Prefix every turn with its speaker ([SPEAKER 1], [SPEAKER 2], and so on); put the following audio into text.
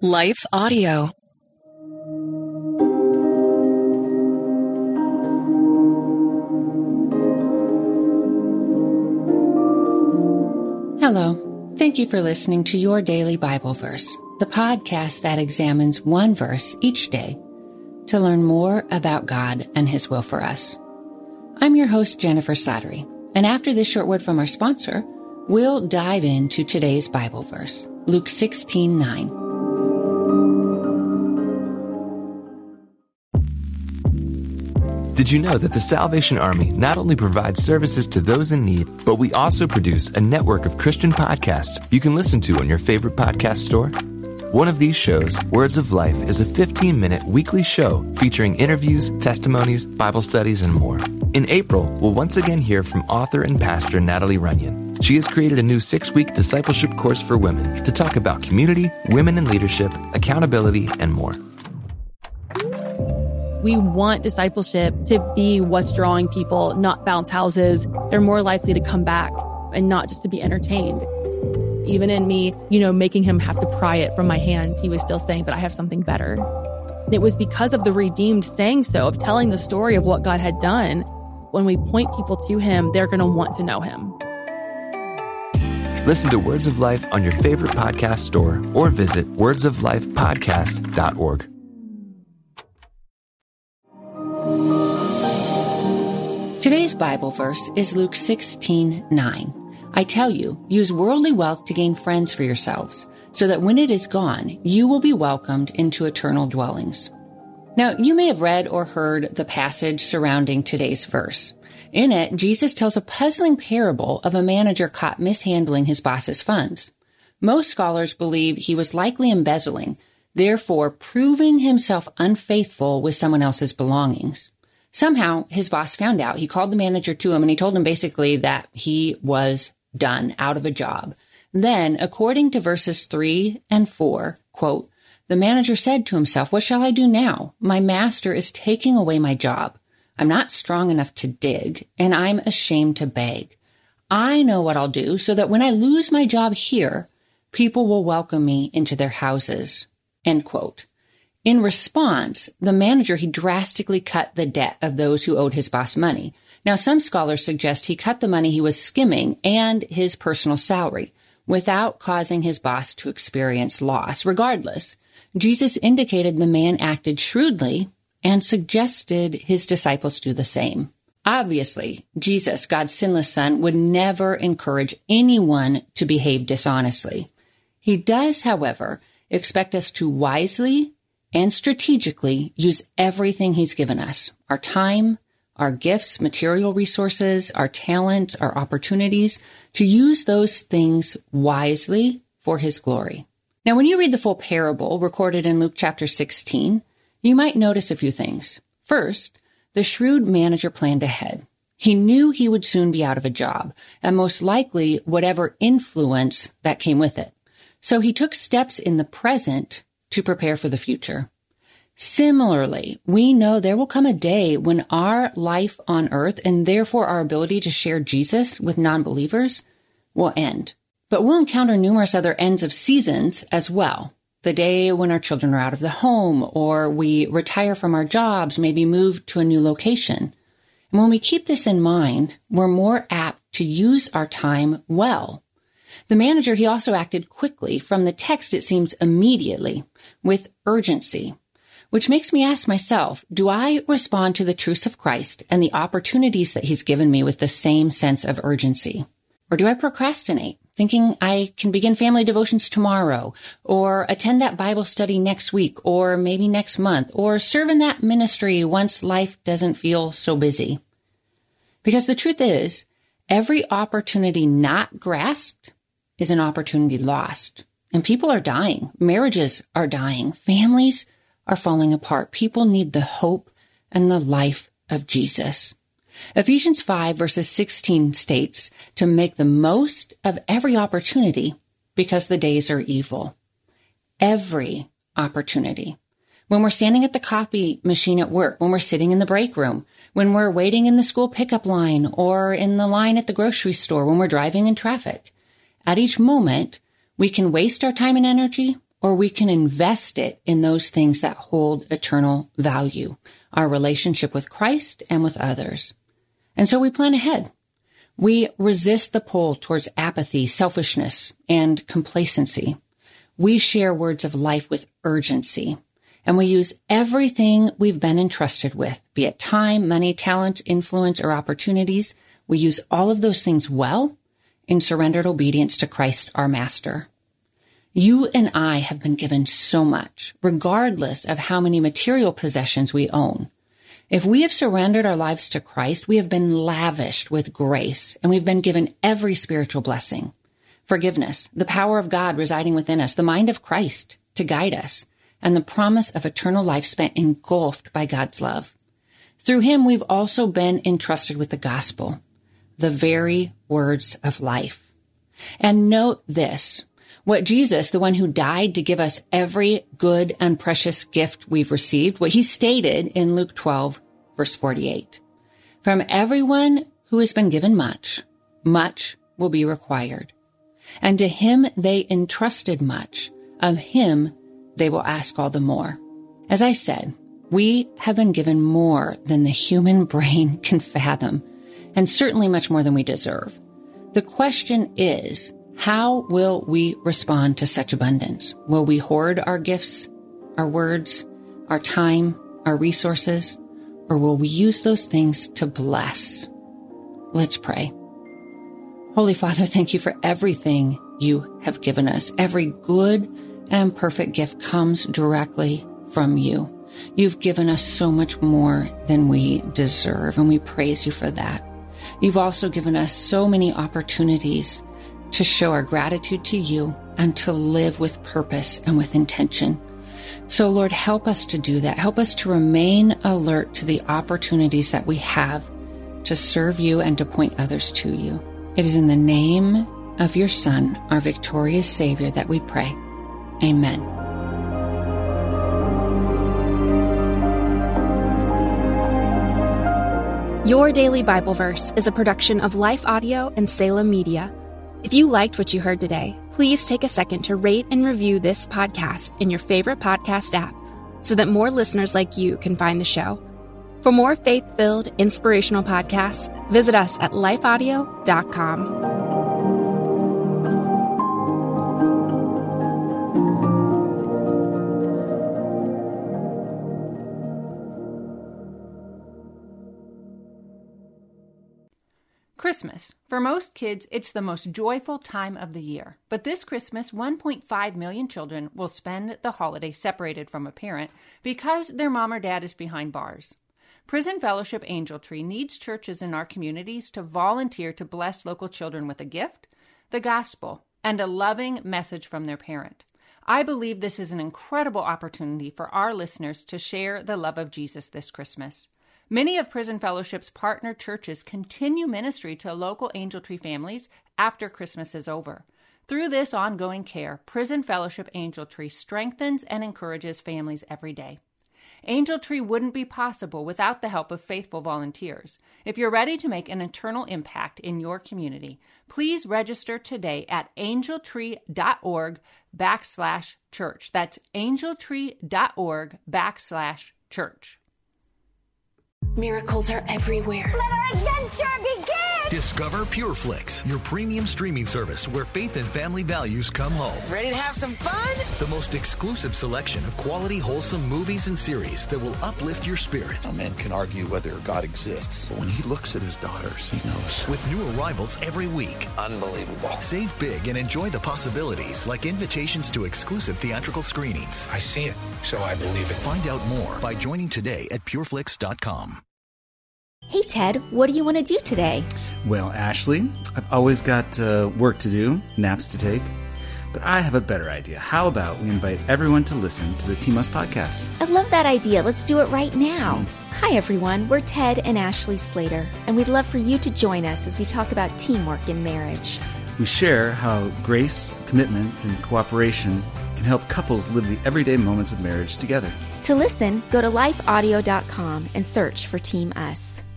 [SPEAKER 1] Life Audio.
[SPEAKER 2] Hello. Thank you for listening to Your Daily Bible Verse, the podcast that examines one verse each day to learn more about God and His will for us. I'm your host, Jennifer Slattery, and after this short word from our sponsor, we'll dive into today's Bible verse, Luke 16:9.
[SPEAKER 3] Did you know that the Salvation Army not only provides services to those in need, but we also produce a network of Christian podcasts you can listen to on your favorite podcast store? One of these shows, Words of Life, is a 15-minute weekly show featuring interviews, testimonies, Bible studies, and more. In April, we'll once again hear from author and pastor Natalie Runyon. She has created a new 6-week discipleship course for women to talk about community, women in leadership, accountability, and more.
[SPEAKER 4] We want discipleship to be what's drawing people, not bounce houses. They're more likely to come back and not just to be entertained. Even in me, making him have to pry it from my hands, he was still saying, but I have something better. And it was because of the redeemed saying so, of telling the story of what God had done. When we point people to him, they're going to want to know him.
[SPEAKER 3] Listen to Words of Life on your favorite podcast store or visit wordsoflifepodcast.org.
[SPEAKER 2] Today's Bible verse is Luke 16:9. I tell you, use worldly wealth to gain friends for yourselves, so that when it is gone, you will be welcomed into eternal dwellings. Now, you may have read or heard the passage surrounding today's verse. In it, Jesus tells a puzzling parable of a manager caught mishandling his boss's funds. Most scholars believe he was likely embezzling, therefore proving himself unfaithful with someone else's belongings. Somehow, his boss found out. He called the manager to him and he told him basically that he was done, out of a job. Then, according to verses 3 and 4, quote, the manager said to himself, what shall I do now? My master is taking away my job. I'm not strong enough to dig, and I'm ashamed to beg. I know what I'll do so that when I lose my job here, people will welcome me into their houses, end quote. In response, the manager, he drastically cut the debt of those who owed his boss money. Now, some scholars suggest he cut the money he was skimming and his personal salary without causing his boss to experience loss. Regardless, Jesus indicated the man acted shrewdly and suggested his disciples do the same. Obviously, Jesus, God's sinless Son, would never encourage anyone to behave dishonestly. He does, however, expect us to wisely and strategically use everything he's given us, our time, our gifts, material resources, our talents, our opportunities, to use those things wisely for his glory. Now, when you read the full parable recorded in Luke chapter 16, you might notice a few things. First, the shrewd manager planned ahead. He knew he would soon be out of a job, and most likely whatever influence that came with it. So he took steps in the present to prepare for the future. Similarly, we know there will come a day when our life on earth, and therefore our ability to share Jesus with non-believers, will end. But we'll encounter numerous other ends of seasons as well. The day when our children are out of the home, or we retire from our jobs, maybe move to a new location. And when we keep this in mind, we're more apt to use our time well. The manager, he also acted quickly. From the text, it seems immediately, with urgency, which makes me ask myself, do I respond to the truths of Christ and the opportunities that he's given me with the same sense of urgency? Or do I procrastinate, thinking I can begin family devotions tomorrow, or attend that Bible study next week, or maybe next month, or serve in that ministry once life doesn't feel so busy? Because the truth is, every opportunity not grasped is an opportunity lost. And people are dying. Marriages are dying. Families are falling apart. People need the hope and the life of Jesus. Ephesians 5 verses 16 states to make the most of every opportunity because the days are evil. Every opportunity. When we're standing at the copy machine at work, when we're sitting in the break room, when we're waiting in the school pickup line or in the line at the grocery store, when we're driving in traffic. At each moment, we can waste our time and energy, or we can invest it in those things that hold eternal value, our relationship with Christ and with others. And so we plan ahead. We resist the pull towards apathy, selfishness, and complacency. We share words of life with urgency, and we use everything we've been entrusted with, be it time, money, talent, influence, or opportunities. We use all of those things well in surrendered obedience to Christ, our Master. You and I have been given so much, regardless of how many material possessions we own. If we have surrendered our lives to Christ, we have been lavished with grace, and we've been given every spiritual blessing. Forgiveness, the power of God residing within us, the mind of Christ to guide us, and the promise of eternal life spent engulfed by God's love. Through him, we've also been entrusted with the gospel, the very words of life. And note this, what Jesus, the one who died to give us every good and precious gift we've received, what he stated in Luke 12, verse 48. From everyone who has been given much, much will be required. And to him they entrusted much, of him they will ask all the more. As I said, we have been given more than the human brain can fathom, and certainly much more than we deserve. The question is, how will we respond to such abundance? Will we hoard our gifts, our words, our time, our resources, or will we use those things to bless? Let's pray. Holy Father, thank you for everything you have given us. Every good and perfect gift comes directly from you. You've given us so much more than we deserve, and we praise you for that. You've also given us so many opportunities to show our gratitude to you and to live with purpose and with intention. So Lord, help us to do that. Help us to remain alert to the opportunities that we have to serve you and to point others to you. It is in the name of your Son, our victorious Savior, that we pray. Amen.
[SPEAKER 1] Your Daily Bible Verse is a production of Life Audio and Salem Media. If you liked what you heard today, please take a second to rate and review this podcast in your favorite podcast app so that more listeners like you can find the show. For more faith-filled, inspirational podcasts, visit us at lifeaudio.com.
[SPEAKER 2] Christmas. For most kids, it's the most joyful time of the year. But this Christmas, 1.5 million children will spend the holiday separated from a parent because their mom or dad is behind bars. Prison Fellowship Angel Tree needs churches in our communities to volunteer to bless local children with a gift, the gospel, and a loving message from their parent. I believe this is an incredible opportunity for our listeners to share the love of Jesus this Christmas. Many of Prison Fellowship's partner churches continue ministry to local Angel Tree families after Christmas is over. Through this ongoing care, Prison Fellowship Angel Tree strengthens and encourages families every day. Angel Tree wouldn't be possible without the help of faithful volunteers. If you're ready to make an eternal impact in your community, please register today at angeltree.org/church. That's angeltree.org/church.
[SPEAKER 5] Miracles are everywhere.
[SPEAKER 6] Let our adventure begin!
[SPEAKER 7] Discover PureFlix, your premium streaming service where faith and family values come home.
[SPEAKER 5] Ready to have some fun?
[SPEAKER 7] The most exclusive selection of quality, wholesome movies and series that will uplift your spirit.
[SPEAKER 8] A man can argue whether God exists, but when he looks at his daughters, he knows.
[SPEAKER 7] With new arrivals every week.
[SPEAKER 8] Unbelievable.
[SPEAKER 7] Save big and enjoy the possibilities, like invitations to exclusive theatrical screenings.
[SPEAKER 9] I see it, so I believe it.
[SPEAKER 7] Find out more by joining today at pureflix.com.
[SPEAKER 10] Hey, Ted, what do you want to do today?
[SPEAKER 11] Well, Ashley, I've always got work to do, naps to take, but I have a better idea. How about we invite everyone to listen to the Team Us podcast?
[SPEAKER 10] I love that idea. Let's do it right now. Hi, everyone. We're Ted and Ashley Slater, and we'd love for you to join us as we talk about teamwork in marriage.
[SPEAKER 11] We share how grace, commitment, and cooperation can help couples live the everyday moments of marriage together.
[SPEAKER 10] To listen, go to lifeaudio.com and search for Team Us.